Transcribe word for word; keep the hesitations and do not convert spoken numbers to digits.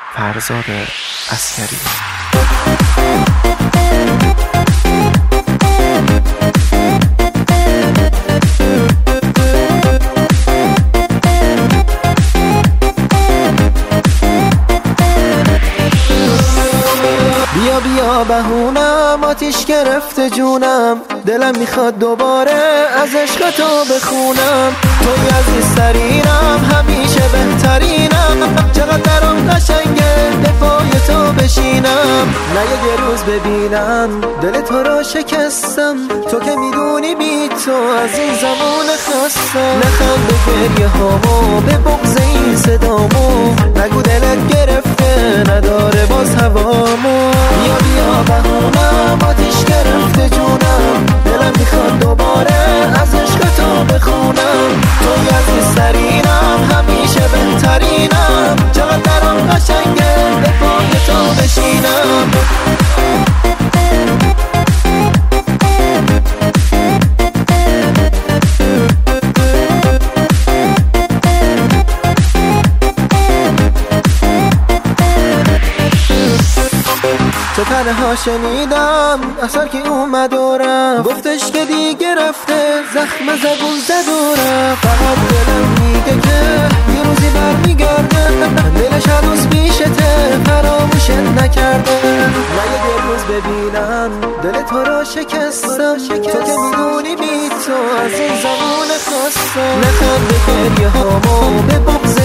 فرزاد عسکری. بیا بیا بهونم، آتیش گرفته جونم، دلم میخواد دوباره از عشق تو بخونم. توی عزیزترینم، همیشه بهترینم، چقدر درام قشنگه به پای تو بشینم. نه یه روز ببینم دل تو رو شکستم، تو که میدونی بی تو از این زمان خستم. نخند گریه هامو به بغض این صدامو، نگو دلت گرفته نداره باز هوامو. بیا بیا بهونم، آتیش گرفته جونم، دلم میخواد دوباره از عشق تو بخونم. توی عزیزترینم، همیشه بهترینم، چقدر درام قشنگه به پای تو بشینم. تو تنها شنیدم اثر که اومد و رفت، گفتش که دیگه رفته، زخم زبون زدورم. فقط دلم میگه که یه روزی برمیگرده، دلش هنوز پیشته فراموشت نکرده. نه یه روز ببینم دل تو رو شکستم، تو که میدونی بی تو از این زمان خواستم. نخند گریه هامو به بغض